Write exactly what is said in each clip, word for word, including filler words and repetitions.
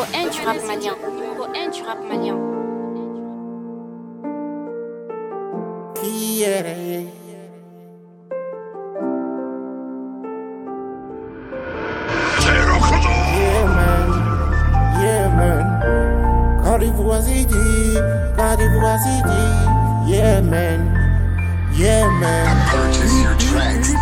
un du rap malien. Numéro un du rap malien. Qui est Yeah man, yeah man. Caribou Azidi, Caribou Azidi. Yeah man, yeah man. Purchase your tracks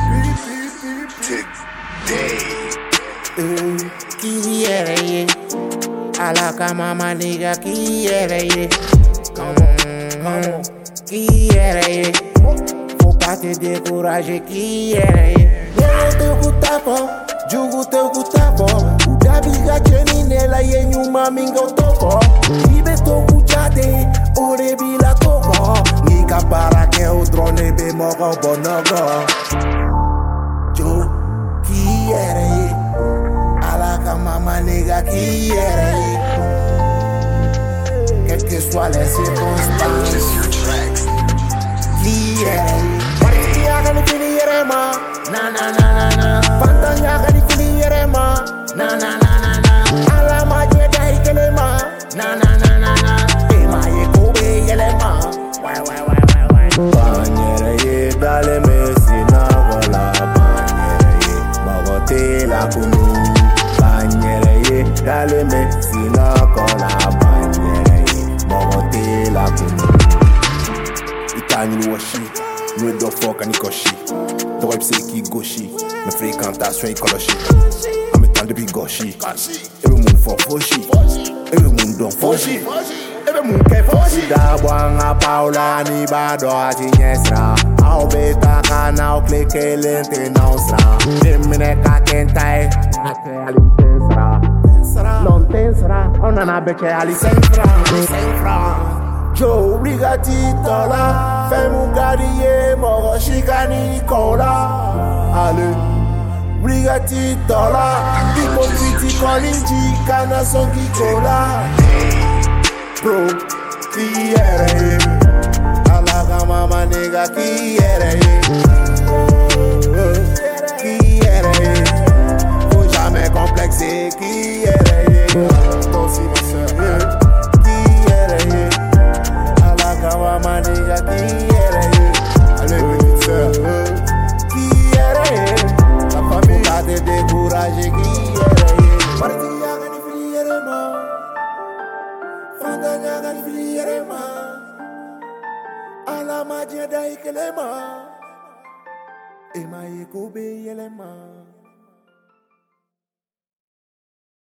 today. Uh, Qui est Alaka mama nigga, qui est Come on, come on. Qui est Faut pas te décourager, qui est Yo te kutafo, jugu te kutafo. Udabiga chenine la yenyu maminga utofo. Ibe to kujade, orebi la toko. Nika para ke o drone be mogo bonogo. Yo, qui est Alaka mama nigga, qui est Quelles que soient les circonstances. Purchase your tracks. Qui est Paristia que ni finire ma. Na na na na na. Fantanya que ni finire ma. Na na na na na. Ala magie dai que le ma. Na na na na na. E ma ye kobe yele ma. Wai wai wai wai wai. Banyere ye dale mesina vola. Banyere ye bagote la kunu. Banyere ye dale mesina kola. Banyere ye bagote la kunu. Itani washi, nous do fuck and ikoshi. The website qui gauchi, mes fréquentations écologie. En mettant depuis gauchi, et le monde for foshi, et le monde don foshi, et le monde qu'est foshi. Da buanga paula ni bado atinyesra, au beta kana au clique lente nausra. Demine ka kentai, ate alitensra, non tensra, on en a beche alisensra, alisensra. Joe obrigati tola, fais mon garier, moro chicani cola. Allez, obrigati tola, hypocrite colinji, cana son qui cola. Bro, qui est Alaga mama nigga, qui est Qui est Faut jamais complexer, qui est Toi aussi ma soeur, qui est Mama nigga, qui est Allez petite sœur, qui est La famille va te décourager, qui est Partia que ni filiere ma Fantanya que ni filiere ma Ala magie dai que le ma Ema ye kobe yele ma